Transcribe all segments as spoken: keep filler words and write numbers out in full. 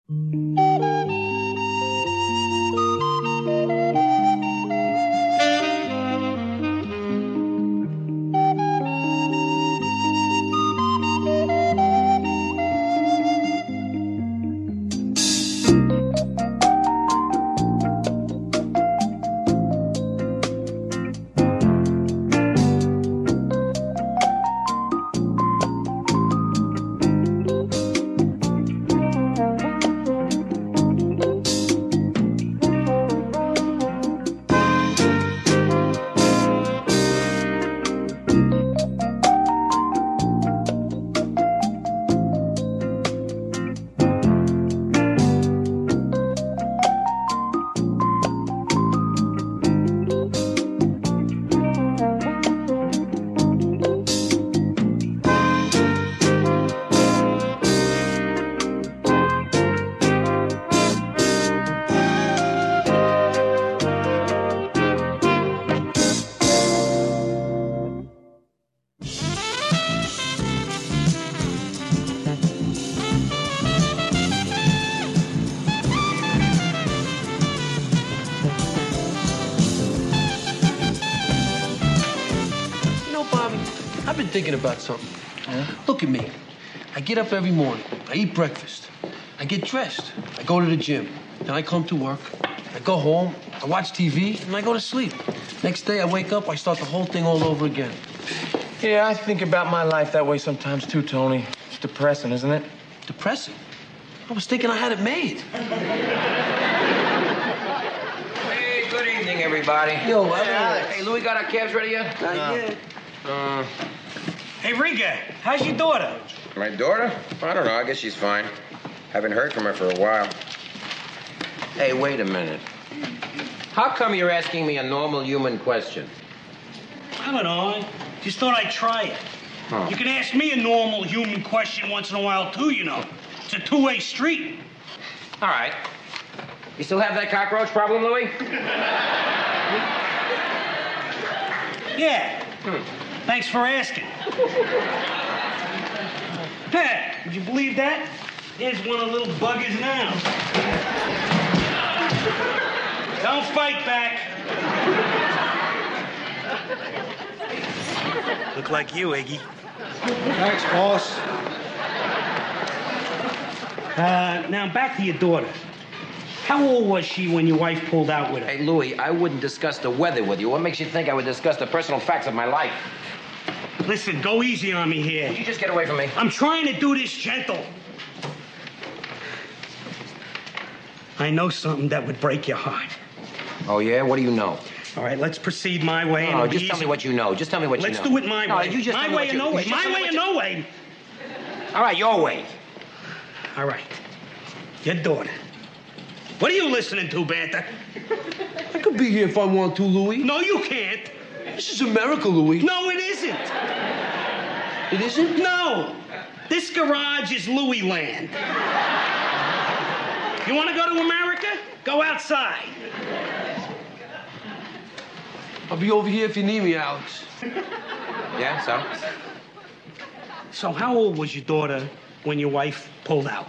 Thinking about something. Yeah? Look at me. I get up every morning. I eat breakfast. I get dressed. I go to the gym. Then I come to work. I go home. I watch T V, and I go to sleep. Next day, I wake up. I start the whole thing all over again. Yeah, I think about my life that way sometimes too, Tony. It's depressing, isn't it? Depressing? I was thinking I had it made. Hey, good evening, everybody. Yo, hey, Alex. Hey, Louis, got our cabs ready yet? Not no. yet. Uh, Hey, Riga, how's your daughter? my daughter? I don't know. I guess she's fine. Haven't heard from her for a while. Hey, wait a minute. How come you're asking me a normal human question? I don't know. Just thought I'd try it. Huh. You can ask me a normal human question once in a while, too, you know. It's a two-way street. All right. You still have that cockroach problem, Louis? Yeah. Hmm. Thanks for asking. Hey, would you believe that? There's one of the little buggers now. Don't fight back. Look like you, Iggy. Thanks, boss. Uh, now, back to your daughter. How old was she when your wife pulled out with her? Hey, Louis, I wouldn't discuss the weather with you. What makes you think I would discuss the personal facts of my life? Listen, go easy on me here. Did you just get away from me? I'm trying to do this gentle. I know something that would break your heart. Oh, yeah? What do you know? All right, let's proceed my way. No, and just easy. tell me what you know. Just tell me what Let's you know. do it my no, way. You just my tell me way what or you, no way. you just My tell me way what or you- no way. All right, your way. All right. Your daughter. What are you listening to, Banter? I could be here if I want to, Louis. No, you can't. This is America, Louis. No, it isn't. It isn't? No. This garage is Louis land. You want to go to America? Go outside. I'll be over here if you need me, Alex. Yeah, so? So how old was your daughter when your wife pulled out?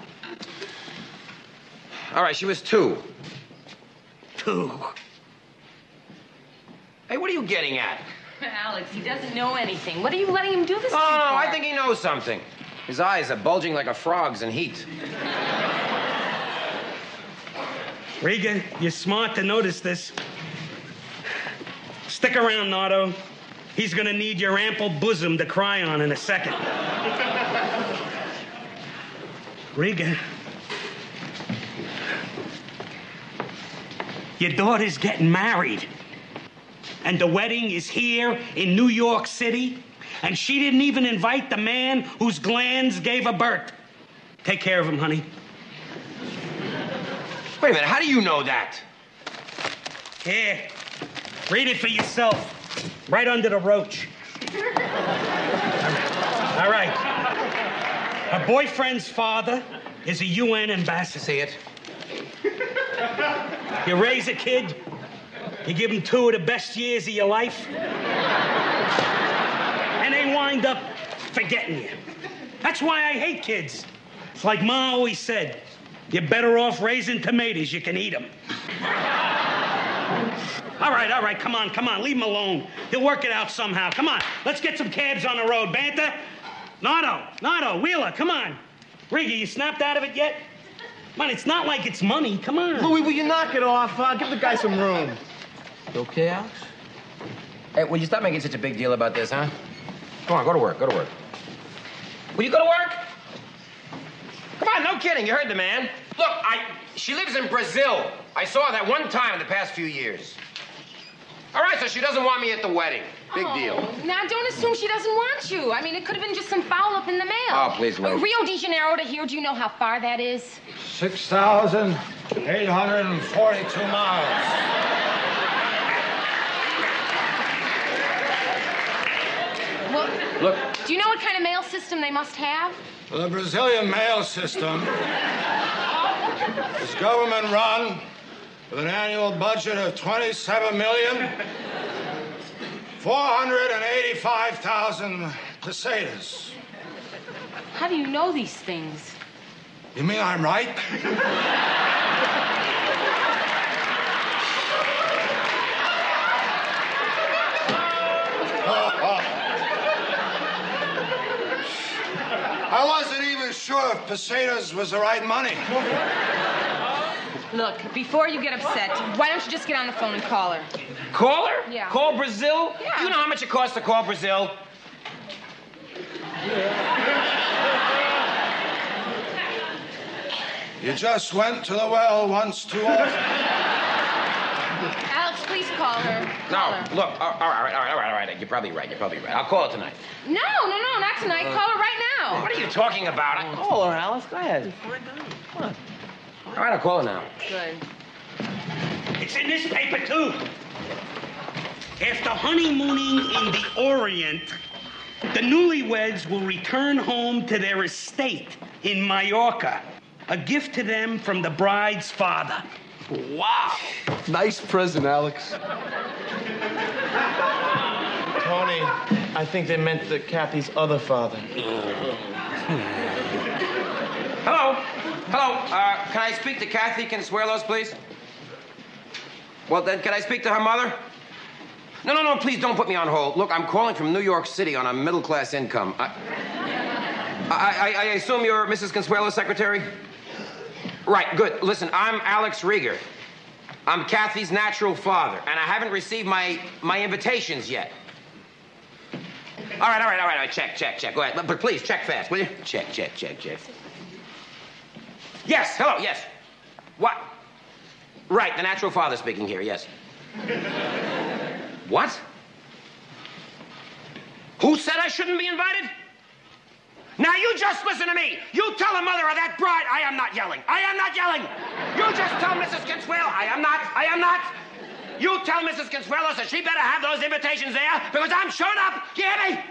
All right, she was two. Two. Hey, what are you getting at? Alex, he doesn't know anything. What are you letting him do this Oh, to you for? I think he knows something. His eyes are bulging like a frog's in heat. Regan, you're smart to notice this. Stick around, Nardo. He's gonna need your ample bosom to cry on in a second. Regan. Your daughter's getting married. And the wedding is here in New York City. And she didn't even invite the man whose glands gave her birth. Take care of him, honey. Wait a minute, how do you know that? Here, read it for yourself. Right under the roach. All right. Her boyfriend's father is a U N ambassador. See it? You raise a kid, you give him two of the best years of your life, and they wind up forgetting you. That's why I hate kids. It's like Ma always said, You're better off raising tomatoes. You can eat them. All right, all right, come on, come on, leave him alone. He'll work it out somehow. Come on, let's get some cabs on the road. Banta, Nardo, Nardo, Wheeler, come on. Riggy, you snapped out of it yet? Come on, it's not like it's money. Come on. Louis, will you knock it off? Uh, give the guy some room. You okay, Alex? Hey, will you stop making such a big deal about this, huh? Come on, go to work, go to work. Will you go to work? Come on, no kidding, you heard the man. Look, I, she lives in Brazil. I saw her that one time in the past few years. All right, so she doesn't want me at the wedding. Big oh, deal. Now, don't assume she doesn't want you. I mean, it could have been just some foul-up in the mail. Oh, please, Liz. Rio de Janeiro to here, do you know how far that is? six thousand eight hundred forty-two miles. Well, Look. do you know what kind of mail system they must have? The Brazilian mail system is government-run with an annual budget of twenty-seven million four hundred eighty-five thousand pesetas. How do you know these things? You mean I'm right? I wasn't even sure if pesetas was the right money. Look, before you get upset, why don't you just get on the phone and call her? Call her? Yeah. Call Brazil? Yeah. Do you know how much it costs to call Brazil? You just went to the well once too often. Alex, please call her. Call No, her. look, all right, all right, all right, all right, all right. You're probably right, you're probably right. I'll call her tonight. No, no, no, not tonight. Call her right now. What are you talking about? I... Call her, Alice. Go ahead. All right, I'll call her now. Good. It's in this paper, too. After honeymooning in the Orient, the newlyweds will return home to their estate in Mallorca. A gift to them from the bride's father. Wow. Nice present, Alex. Tony, I think they meant the Kathy's other father. Hello? Hello? Uh, can I speak to Kathy Consuelos, please? Well, then, can I speak to her mother? No, no, no, please don't put me on hold. Look, I'm calling from New York City on a middle-class income. I, I, I, I assume you're Missus Consuelo's secretary? Right, good. Listen, I'm Alex Rieger. I'm Kathy's natural father, and I haven't received my, my invitations yet. All right, all right, all right, all right. Check, check, check. Go ahead. But please, check fast, will you? Check, check, check, check. Yes, hello, yes. What? Right, the natural father speaking here, yes. What? Who said I shouldn't be invited? Now, you just listen to me. You tell the mother of that bride, I am not yelling. I am not yelling. You just tell Missus Consuelo, I am not. I am not. You tell Missus Consuelo that she better have those invitations there because I'm showing up. You hear me?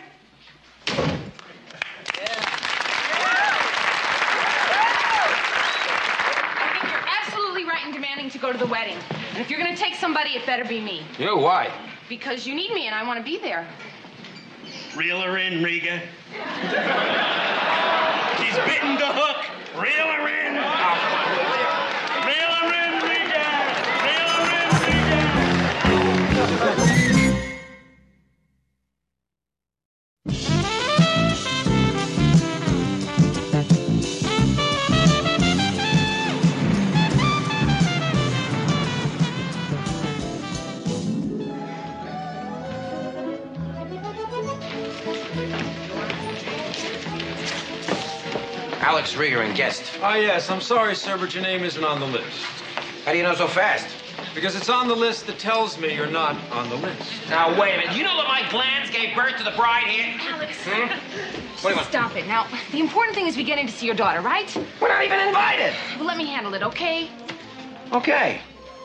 I think you're absolutely right in demanding to go to the wedding. And if you're going to take somebody, it better be me. You, why? Because you need me and I want to be there. Reel her in, Riga. She's bitten the hook. Reel her in. Reel her in, Riga. Reel her Alex Rieger and guest. Ah, yes. I'm sorry, sir, but your name isn't on the list. How do you know so fast? Because it's on the list that tells me you're not on the list. Now, wait a minute. You know that my glands gave birth to the bride here? Alex, Hmm? What do you want? stop it. Now, the important thing is we get in to see your daughter, right? We're not even invited. Well, let me handle it, okay? Okay.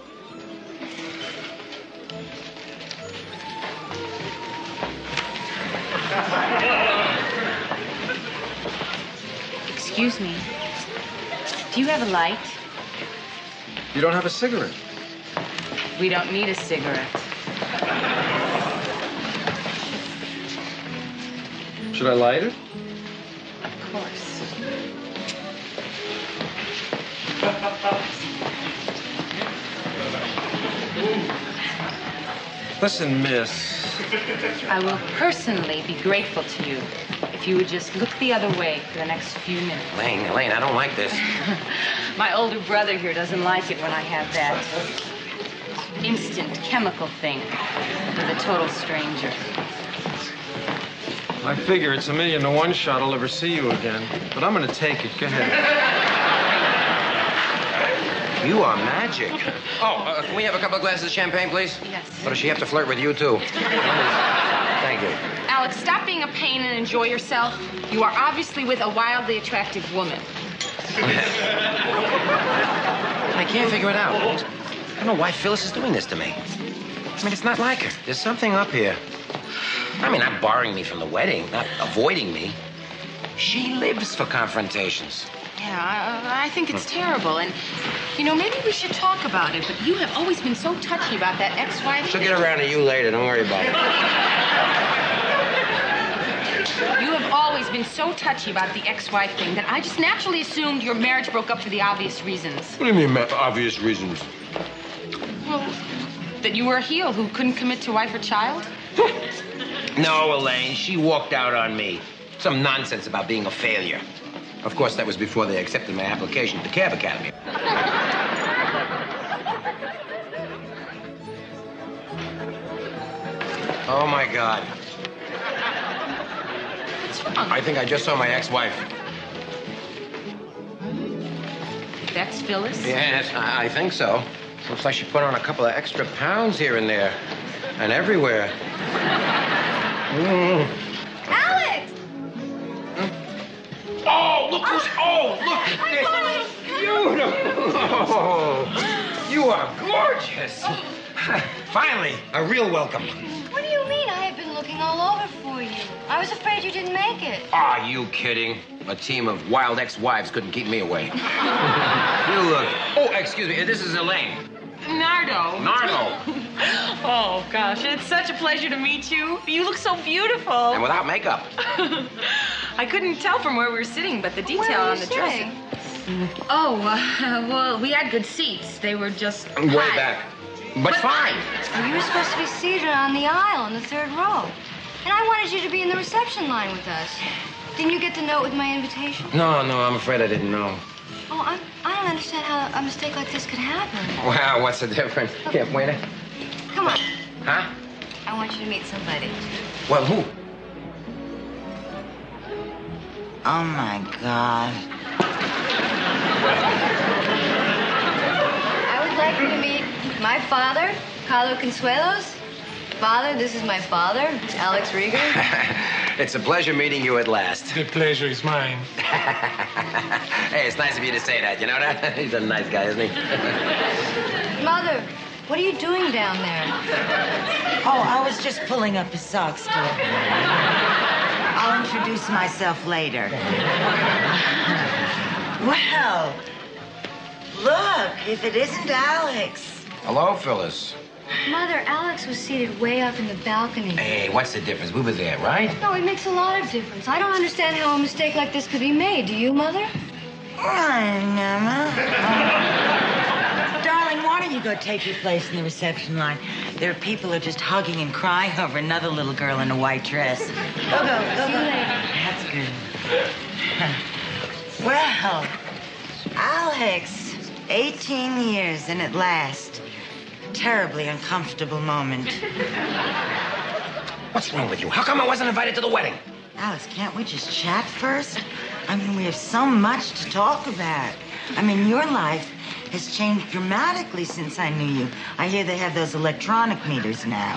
Excuse me. Do you have a light? You don't have a cigarette. We don't need a cigarette. Should I light it? Of course. Listen, miss. I will personally be grateful to you if you would just look the other way for the next few minutes. Elaine, Elaine, I don't like this. My older brother here doesn't like it when I have that instant chemical thing with a total stranger. I figure it's a million to one shot I'll ever see you again. But I'm gonna take it. Go ahead. You are magic. Oh, uh, can we have a couple of glasses of champagne, please? Yes. Or does she have to flirt with you, too? Thank you. Alex, stop being a pain and enjoy yourself. You are obviously with a wildly attractive woman. I can't figure it out. I don't know why Phyllis is doing this to me. I mean, it's not like her. There's something up here. I mean, not barring me from the wedding, not avoiding me. She lives for confrontations. Yeah, I, I think it's terrible. And, you know, maybe we should talk about it. But you have always been so touchy about that ex-wife. She'll get around to you later. Don't worry about it. You have always been so touchy about the ex-wife thing that I just naturally assumed your marriage broke up for the obvious reasons. What do you mean, ma- obvious reasons? Well, that you were a heel who couldn't commit to wife or child? No, Elaine, she walked out on me. Some nonsense about being a failure. Of course, that was before they accepted my application at the Cab Academy. Oh, my God. What's wrong? I think I just saw my ex-wife. That's Phyllis? Yes, I, I think so. Looks like she put on a couple of extra pounds here and there. And everywhere. Mm. Alex! Oh, look who's... Oh, look at this. Beautiful. Oh, you are gorgeous. Finally, a real welcome. What do you mean? I have been looking all over for you. I was afraid you didn't make it. Are you kidding? A team of wild ex-wives couldn't keep me away. You look... Oh, excuse me. This is Elaine. Nardo. Nardo. Oh, gosh. It's such a pleasure to meet you. You look so beautiful. And without makeup. I couldn't tell from where we were sitting, but the detail Where were on you the dress... sitting? Oh, uh, well, we had good seats. They were just... Way high. back. But, But fine. Well, you were supposed to be seated on the aisle in the third row. And I wanted you to be in the reception line with us. Didn't you get the note with my invitation? No, no, I'm afraid I didn't know. Oh, I'm, I don't understand how a mistake like this could happen. Wow, what's the difference? Here, wait a... Come on. Huh? I want you to meet somebody. Well, who? Oh, my God. I would like you to meet my father, Carlo Consuelos. Father, this is my father, Alex Rieger. It's a pleasure meeting you at last. The pleasure is mine. Hey, it's nice of you to say that. You know that? He's a nice guy, isn't he? Mother, what are you doing down there? Oh, I was just pulling up his socks, dear. I'll introduce myself later. Well, look, if it isn't Alex. Hello, Phyllis. Mother, Alex was seated way up in the balcony. Hey, what's the difference? We were there, right? No, it makes a lot of difference. I don't understand how a mistake like this could be made. Do you, Mother? I never. Darling, why don't you go take your place in the reception line? There are people who are just hugging and crying over another little girl in a white dress. Go, go, go, See you go. later. That's good. Well, Alex, eighteen years and at last, terribly uncomfortable moment. What's wrong with you? How come I wasn't invited to the wedding? Alex, can't we just chat first? I mean, we have so much to talk about. I mean, your life has changed dramatically since I knew you. I hear they have those electronic meters now.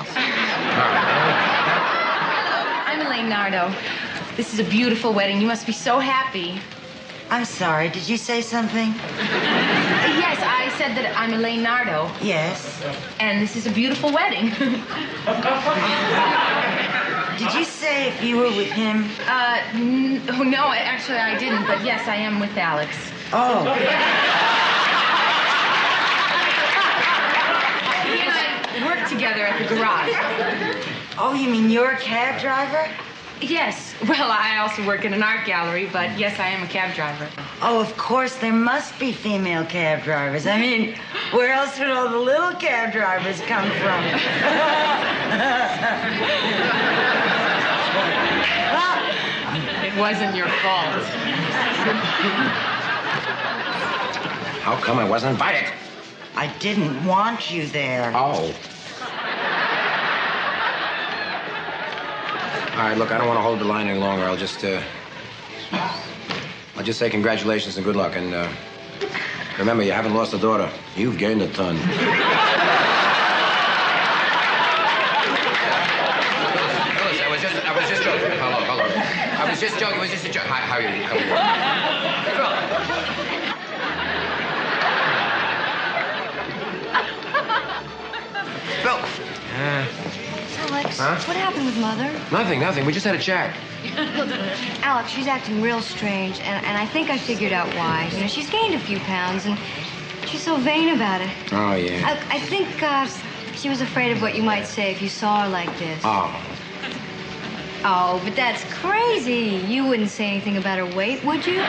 I'm Elaine Nardo. This is a beautiful wedding. You must be so happy. I'm sorry, did you say something? Yes, I said that I'm Elaine Nardo. Yes. And this is a beautiful wedding. Did you say if you were with him? Uh, n- oh, no, actually I didn't, but yes, I am with Alex. Oh. He and I work together at the garage. Oh, you mean you're a cab driver? Yes. Well, I also work in an art gallery, but yes, I am a cab driver. Oh, of course, there must be female cab drivers. I mean, where else would all the little cab drivers come from? It wasn't your fault. How come I wasn't invited? I didn't want you there. Oh. All right, look, I don't want to hold the line any longer. I'll just, uh... I'll just say congratulations and good luck. And, uh... remember, you haven't lost a daughter. You've gained a ton. Phyllis, I was just... I was just joking. Hello, hello. I was just joking. It was just a joke. Hi, how are you? How are you? Phil. Uh... Alex, Huh? what happened with Mother? Nothing, nothing. We just had a chat. Alex, she's acting real strange, and, and I think I figured out why. You know, she's gained a few pounds, and she's so vain about it. Oh, yeah. I, I think uh, she was afraid of what you might say if you saw her like this. Oh. Oh, but that's crazy. You wouldn't say anything about her weight, would you?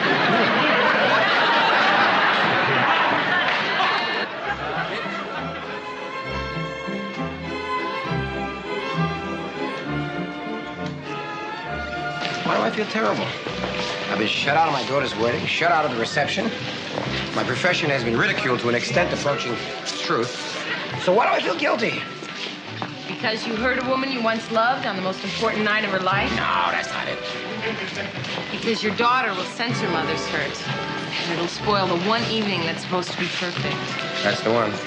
Why do I feel terrible? I've been shut out of my daughter's wedding, shut out of the reception. My profession has been ridiculed to an extent approaching truth. So why do I feel guilty? Because you hurt a woman you once loved on the most important night of her life? No, that's not it. Because your daughter will sense her mother's hurt. And it'll spoil the one evening that's supposed to be perfect. That's the one.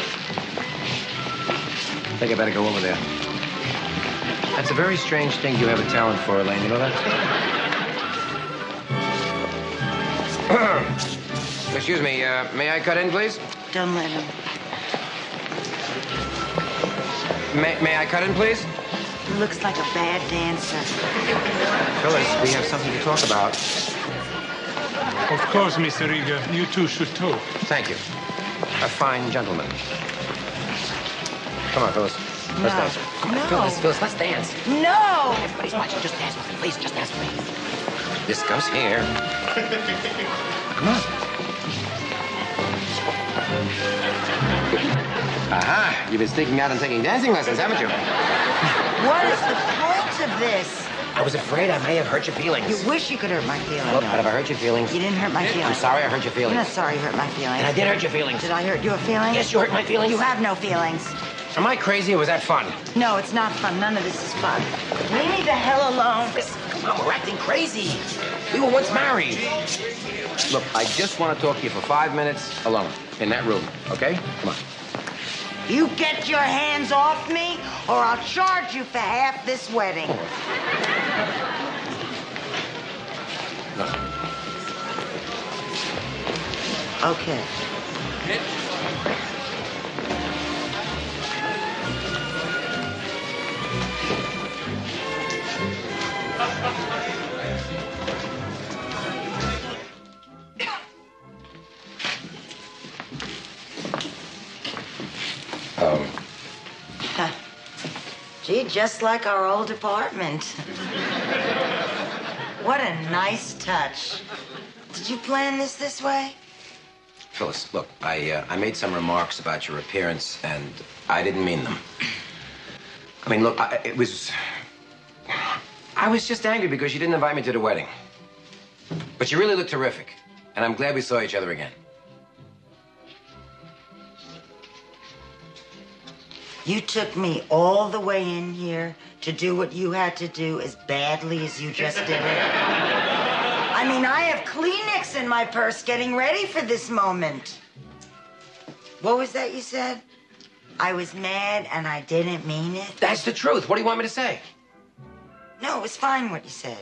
I think I better go over there. That's a very strange thing you have a talent for, Elaine. You know that? Excuse me, uh, may I cut in, please? Don't let him. May, may I cut in, please? He looks like a bad dancer. Phyllis, we have something to talk about. Of course, Mister Rieger. You two should talk. Thank you. A fine gentleman. Come on, Phyllis. Let's No. dance. Come on, No. Phyllis, Phyllis, let's dance. No! Everybody's watching. Just dance with me, please. Just dance with me. This goes here. Come on. Aha! You've been sneaking out and taking dancing lessons, haven't you? What is the point of this? I was afraid I may have hurt your feelings. You wish you could hurt my feelings. Look, but if I hurt your feelings... You didn't hurt my feelings. I'm sorry I hurt your feelings. You're not sorry you hurt my feelings. And I did hurt your feelings. Did I hurt your feelings? Yes, you hurt my feelings. You have no feelings. Am I crazy or was that fun? No, it's not fun. None of this is fun. Leave me the hell alone. Listen, come on, we're acting crazy. We were once married. Look, I just want to talk to you for five minutes alone in that room, okay? Come on. You get your hands off me, or I'll charge you for half this wedding. No. Okay. Um. Huh. Gee, just like our old apartment. What a nice touch. Did you plan this this way? Phyllis, look, I, uh, I made some remarks about your appearance, and I didn't mean them. I mean, look, I, it was... I was just angry because you didn't invite me to the wedding. But you really look terrific, and I'm glad we saw each other again. You took me all the way in here to do what you had to do as badly as you just did it. I mean, I have Kleenex in my purse getting ready for this moment. What was that you said? I was mad and I didn't mean it? That's the truth. What do you want me to say? No, it was fine what you said.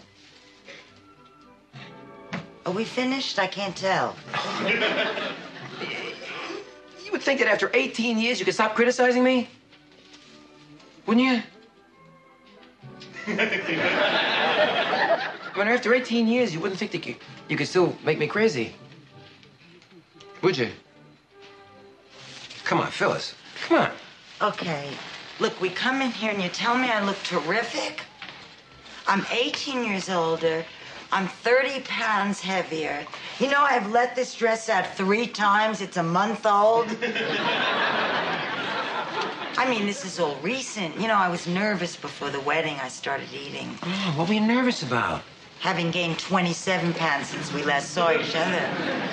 Are we finished? I can't tell. You would think that after eighteen years you could stop criticizing me? Wouldn't you? I mean, after eighteen years, you wouldn't think that you, you could still make me crazy. Would you? Come on, Phyllis. Come on. Okay. Look, we come in here and you tell me I look terrific. I'm eighteen years older. I'm thirty pounds heavier. You know, I've let this dress out three times. It's a month old. I mean, this is all recent. You know, I was nervous before the wedding. I started eating. Oh, what were you nervous about? Having gained twenty-seven pounds since we last saw each other.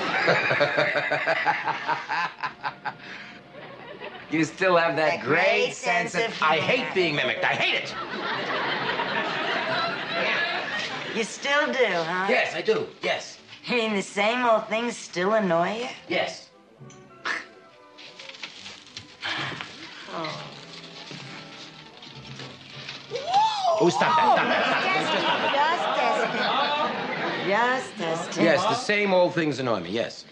You still have that, That great, great sense sense of, of I humor. hate being mimicked. I hate it. You still do, huh? Yes, I do. Yes. I mean, the same old things still annoy you? Yes. Oh. Oh, stop that. Stop that. Stop that. Just testing. Just testing. Yes, the same old things annoy me. Yes.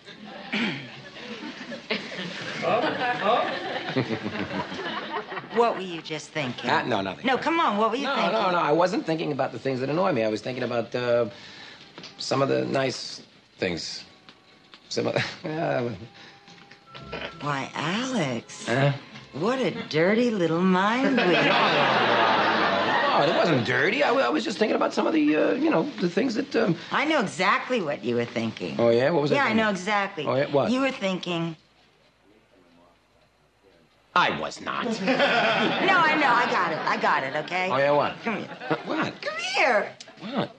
What were you just thinking? Uh, no, nothing. No, come on. What were you No, thinking? no, no. I wasn't thinking about the things that annoy me. I was thinking about uh, some of the nice things. Some of the... Uh, Why, Alex. huh? What a dirty little mind we have. No, it wasn't dirty. I, I was just thinking about some of the, uh, you know, the things that... Um... I know exactly what you were thinking. Oh, yeah? What was I Yeah, I thinking? know exactly. Oh, yeah? What? You were thinking... I was not. No, I know. I got it. I got it, okay? Oh, yeah, what? Come here. What? Come here. What?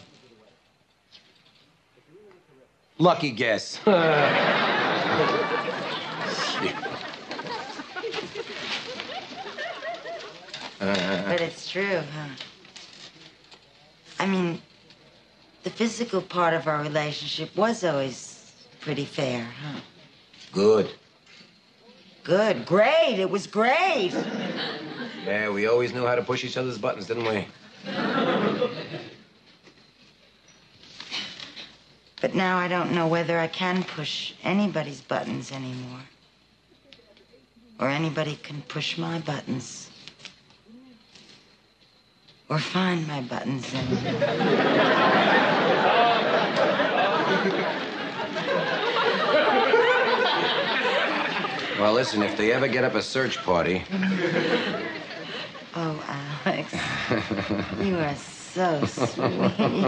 Lucky guess. But it's true, huh? I mean, the physical part of our relationship was always pretty fair, huh? Good. Good. Great. It was great. Yeah, we always knew how to push each other's buttons, didn't we? But now I don't know whether I can push anybody's buttons anymore. Or anybody can push my buttons. Or find my buttons anymore. Well, listen, if they ever get up a search party... Oh, Alex. You are so sweet.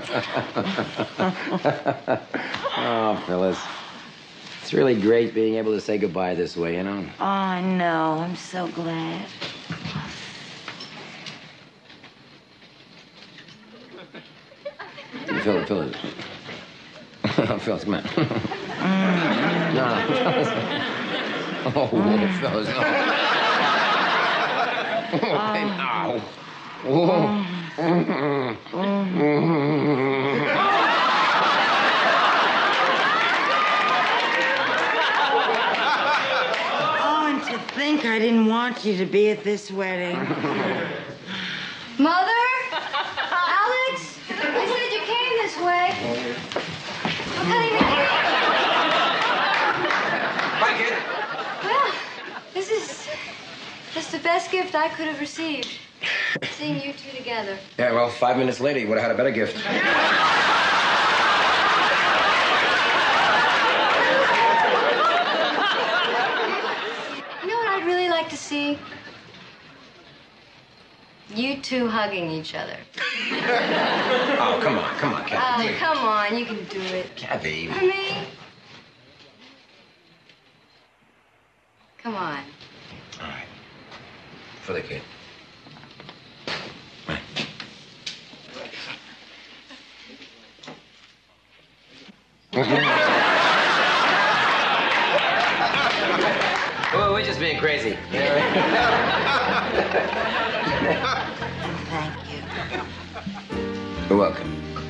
Oh, Phyllis. It's really great being able to say goodbye this way, you know? Oh, I know. I'm so glad. Phyllis, Phyllis. Phyllis, come on. No, Phyllis. Oh, Phyllis, no. Oh, baby, ow. Oh, and to think I didn't want you to be at this wedding. Mother? Alex? I said you came this way. I'm cutting the cake. Bye, kid. Well, this is just the best gift I could have received. Seeing you two together. Yeah, well, five minutes later, you would have had a better gift. You know what I'd really like to see? You two hugging each other. Oh, come on, come on, Oh, Kathy. come on, you can do it. Kathy. For me? Come on. All right. For the kid. Right. Well, we're just being crazy. You know? Thank you. You're welcome.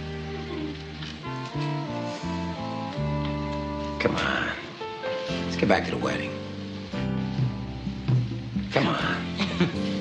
Come on. Let's get back to the wedding. Come on.